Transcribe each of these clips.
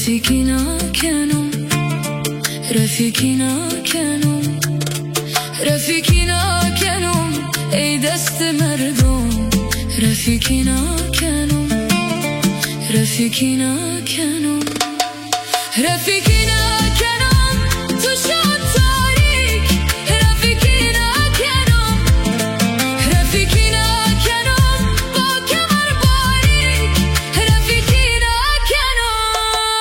رفیقی نکنم رفیقی نکنم رفیقی نکنم ای دست مردم رفیقی نکنم رفیقی نکنم رفیقی نکنم تو شد تاریک رفیقی نکنم رفیقی نکنم با کمر باریک رفیقی نکنم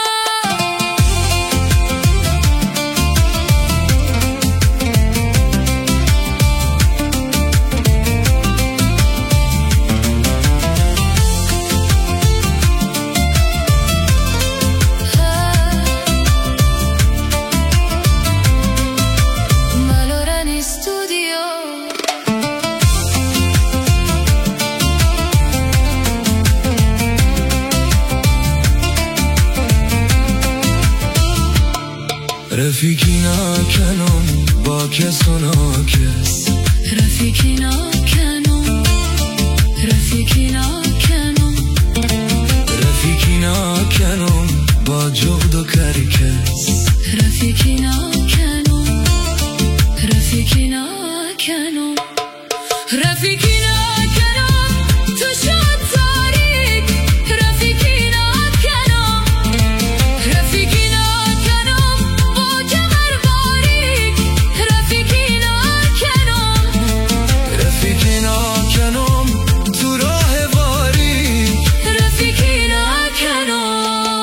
رفیقی نکنم با کس و ناکس رفیقی نکنم رفیقی نکنم رفیقی نکنم با جغد و کرکس رفیقی نکنم رفیقی نکنم رفیقی نکنم تو شد تاریک رفیقی نکنم رفیقی نکنم با کمر باریک رفیقی نکنم رفیقی نکنم تو راه باریک رفیقی نکنم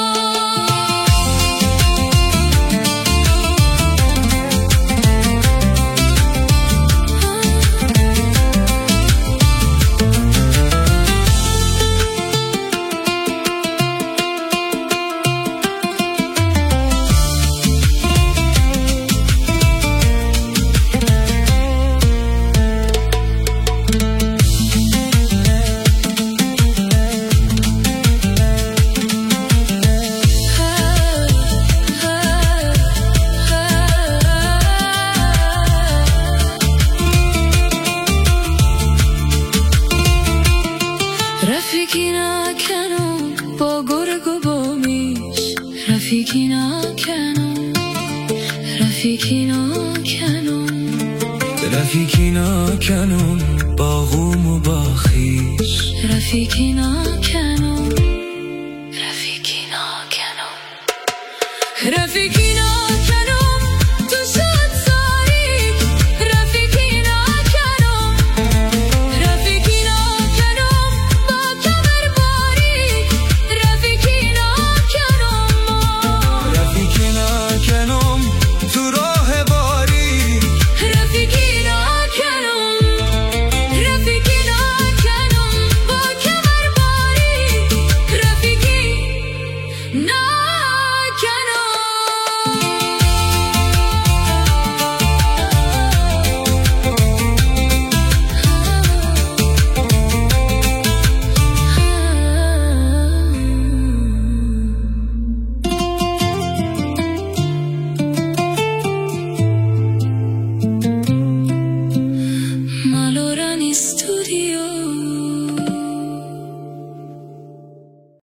رفیقی نکنم با گرگ و با میش رفیقی نکنم رفیقی نکنم رفیقی نکنم با غوم و با خیش رفیقی نکنم رفیقی نکنم رفیقی